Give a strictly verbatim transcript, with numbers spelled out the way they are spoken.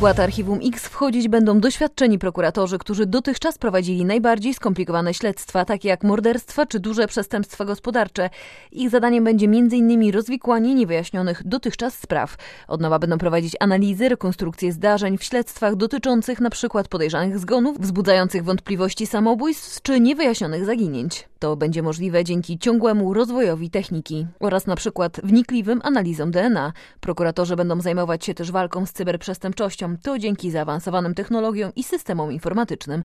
skład Archiwum X wchodzić będą doświadczeni prokuratorzy, którzy dotychczas prowadzili najbardziej skomplikowane śledztwa, takie jak morderstwa czy duże przestępstwa gospodarcze. Ich zadaniem będzie między innymi rozwikłanie niewyjaśnionych dotychczas spraw. Od nowa będą prowadzić analizy, rekonstrukcje zdarzeń w śledztwach dotyczących np. podejrzanych zgonów, wzbudzających wątpliwości samobójstw czy niewyjaśnionych zaginięć. To będzie możliwe dzięki ciągłemu rozwojowi techniki oraz na przykład wnikliwym analizom D N A. Prokuratorzy będą zajmować się też walką z cyberprzestępczością. To dzięki zaawansowanym technologiom i systemom informatycznym.